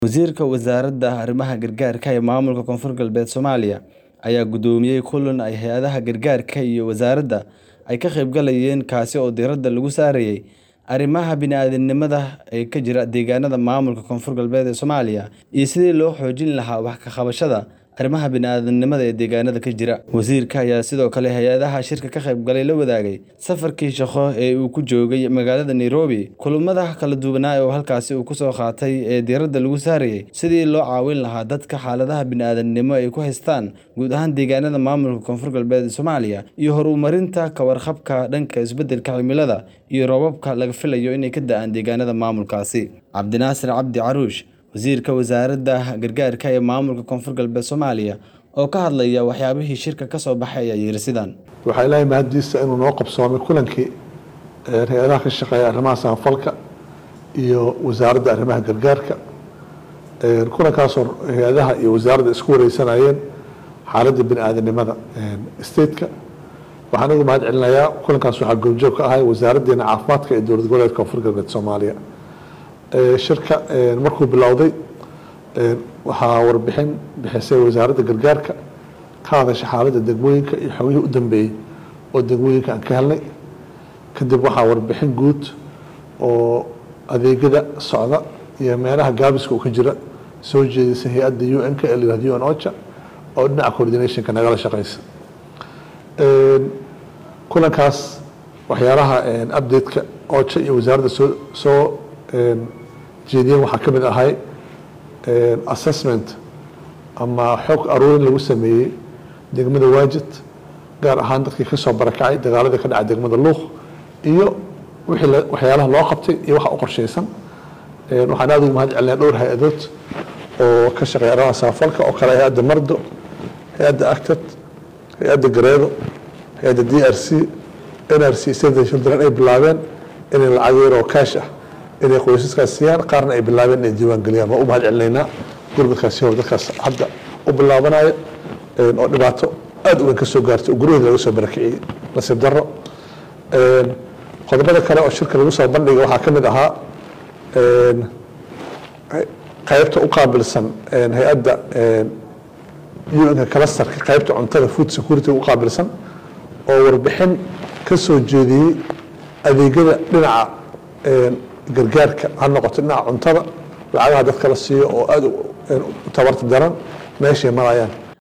Wasiirka Wasaaradda Arrimaha Gargaarka ee Maamulka Koonfur Galbeed Soomaaliya ayaa gudoomiyay kulan ay hay'adaha gargaarka iyo wasaaradda ay ka qaybgalayeen kaasi oo diiradda lagu saarayay arrimaha bini'aadantinimada ee ka jira deegaanada maamulka Koonfur Galbeed ee Soomaaliya iyo sidii loo xoojin lahaa wax ka qabashada arrimaha bini'aadantinimada ee deegaanada ka jira. Wasiirka ayaa sidoo kale hay'adaha shirka ka qaybgalay la wadaagay safarkii shaqo ee uu ku joogay magaalada Nairobi, kulamada kala duwan oo halkaasi uu ku soo qaatay ee diiradda lagu saarayay sidii loo caawin lahaa dadka xaaladaha bini'aadantinimo ay ku haystaan guud ahaan deegaanada maamulka Koonfur Galbeed ee Soomaaliya iyo horumarinta ka warqabka dhanka isbeddelka cimilada iyo roobabka laga filayo inay ka da'aan deegaanada maamulkaasi. Cabdinaasir Cabdi Caruush, wasiirka wasaaradda gargaarka ee maamulka Koonfur Galbeed Soomaaliya oo ka hadlaya waxyaabihii shirka ka soo baxay ayaa yiri sidaan. Waxaa ilaahay mahadiisa inuu noo qabsoomay kulankii hay'adaha ka shaqeeya arrimaha samafalka iyo wasaaradda arrimaha gargaarka. Kulankaas oo hay'adaha iyo wasaaradda isku wareysanayeen xaaladda bini'aadantinimada state-ka. Waxaan ugu mahad celinayaa kulankaas waxaa goobjoog ka ahay wasaaraddeena caafimaadka ee dowlad goboleedka Koonfur Galbeed Soomaaliya. Shirka markuu bilowday waxaa warbixin bixisay wasaaradda gargaarka ka hadashay xaaladda degmooyinka iyo xogihii u dambeeyay oo degmooyinka aan ka helnay. Kadib waxaa warbixin guud oo adeegyada socda iyo meelaha gaabiska ka jira soo jeedisay hay'adda UN-ka ee la yiraahdo UN OCHA oo dhinaca coordination-ka nagala shaqeysa. Kulankaas waxyaalaha update-ka OCHA iyo wasaaradda soo jeediyeen waxaa ka mid ahay assessment ama xog aruurin lagu sameeyey degmada Waajid gaar ahaan dadkii ka soo barakacay dagaaladii ka dhacay degmada Luuq iyo waxyaalaha loo qabtay iyo waxa u qorsheysan. Waxaan aad ugu mahad celinayaa dhowr hay'adood oo ka shaqeeya arrimaha samafalka oo kale hay'adda Mardo, hay'adda ACTAD, hay'adda Gareedo, hay'adda DRC, NRC Save the Children ay bilaabeen inay lacag yar oo kaash ah inay qoysaskaas siiyaan qaarna ay bilaabeen inay diiwaan geliyaan. Waa u mahad celinaynaa gurmadkaasi hor dadkaas hadda u bilaabanaya oo dhibaato aad u weyn ka soo gaartay oo guryahood laga soo barakiciyey nasiib darro. Qodobada kale oo shirka lagu soo bandhigay waxaa ka mid ahaa qaybta u qaabilsan hay'adda UN-ka clusterka qaybta cuntada food security u qaabilsan oo warbixin ka soo jeediyey adeegyada dhinaca gargaarka ha noqoto dhinaca cuntada lacagaha dadka la siiyo oo aad u tabarta daran meeshay marayaan.